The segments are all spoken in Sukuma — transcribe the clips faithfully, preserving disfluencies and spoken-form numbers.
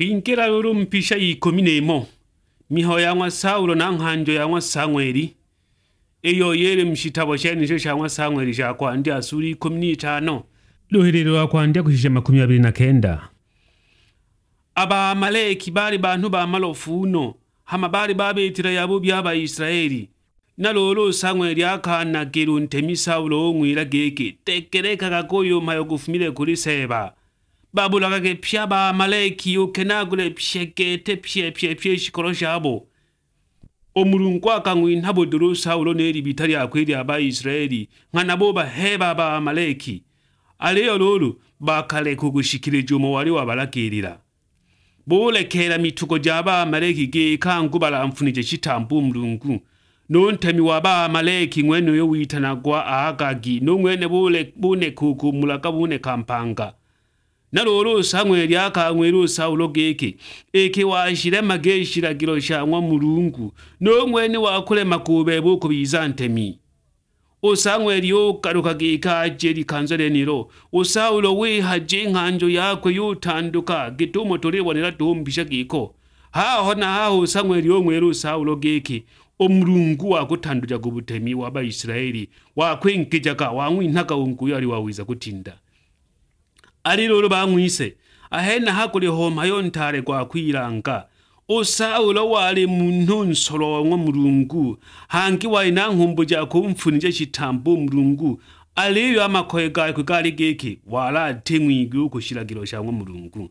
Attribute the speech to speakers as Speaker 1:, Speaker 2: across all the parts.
Speaker 1: Hinkera lolo mpisha yikomi n'emo. Miho yangwa Saulo na nhanjo yangwa Samweli. Eyo yere mshitabo sheni nisho shangwa Samweli shakwa ndi asuri ikomi n'itano. Luhiriro wakwa ndi kuhisha makumi abiri na kenda. Aba Amaleki bari bantu ba malofuno. Hama bari babetira yabo byaba Israeli. Na lolo Samweli akana geru ntemi Saulo ngwira geke. Tekereka kakoyo mayo gufumile kuri seba. Babula kage pya ba Amaleki ukenagule pyekete pye pye pye shikoro shabo. Omurungu akangwi ntabo duru Saulo neri bitari akwiri aba Israeli. Ngana boba heba ba Amaleki. Aleyo lolo bakale kugushikirije umubari wabalakirira. Bole kera mituko jaba Amaleki ge kangubala amfunije chitambu murungu. Nontemi waba Amaleki ngwene yo witanagwa Agagi no ngwene bole bune kuku mulaka bune kampanga. Nalolo Samweli akangwero Saulo geke eke washire mageshira giro shamwa murungu no ngwene wakule makube buko bizantemi. O Samweli yo karuka geka jeri kanzole niro o Saulo we haje nkanjo yakwe yotanduka gitumo torebonera tumbisha giko ha hona ha Samweli yo ngwero Saulo geke omurungu wakutanduja gubutemi waba Israeli wakwenkijaka wangwintaka unku yari wawiza kutinda. Ari lolo bamwise ahena hakuri homa yontare kwa kwiranga o Saulo wali muntu nsoro wa murungu hangi waina nkumbuja kumfunije chitambo murungu aliyo amakoyega kugari geke wala temwigu kushiragiro shamwe murungu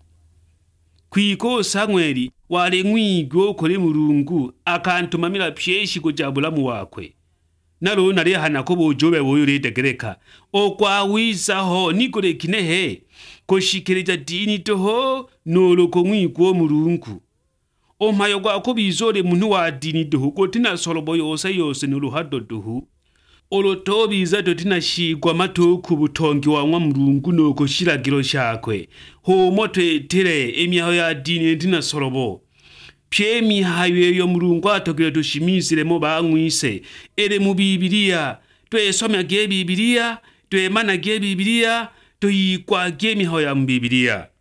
Speaker 1: kwiko Samweli wali mwigu kuri murungu akantumamira pyeshi kujabula mu wakwe. Nalo nari hana ko bojobe boyure tegereka okwa wisaho nikore kinehe koshikirija dini toho nolo ko mwiko murungu o mayo gwa ko bizore muntu wa dini toho ko tina solobo yose yose n'uruhado toho olo tobiza dotina shigwa matoku butongi wa nwa murungu no ko shiragiro shakwe ho mote tere emyaho ya dini tina solobo. Pyemi hayo yo murungu atogire tushimizire mo bangwise ere mu Bibiliya twesomya ge Bibiliya twemana ge Bibiliya tuyikwa ge miho ya mu Bibiliya.